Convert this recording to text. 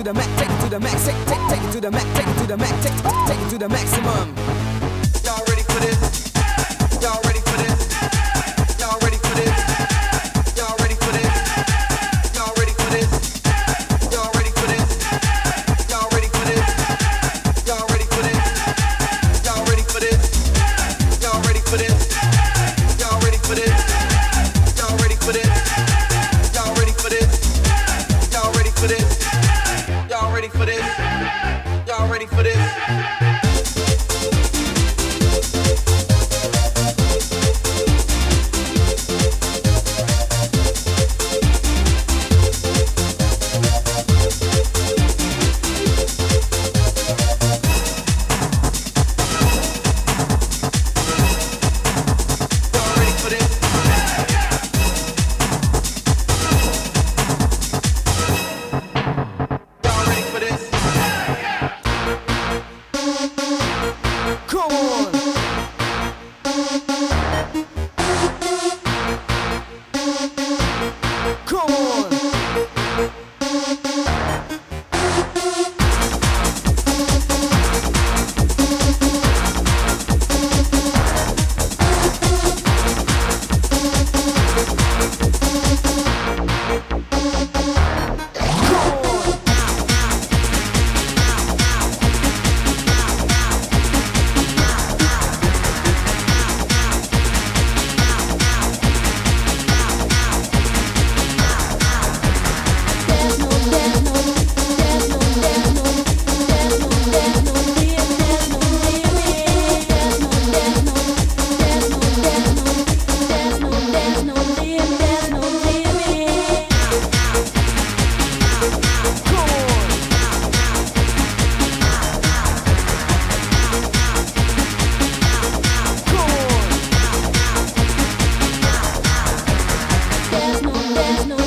the max, take it to the max, take it to the max, take it to the max, take it to the maximum. Y'all ready for this? Y'all ready for this? Y'all ready for this? Y'all ready for this? Y'all ready for this? Y'all ready for this? Y'all ready for this? Y'all ready for this? Y'all ready for this? Y'all ready for this? Y'all ready for this? Y'all ready for this? Y'all ready for this? Y'all ready for this? Y'all ready for this? Y'all ready for this? There's no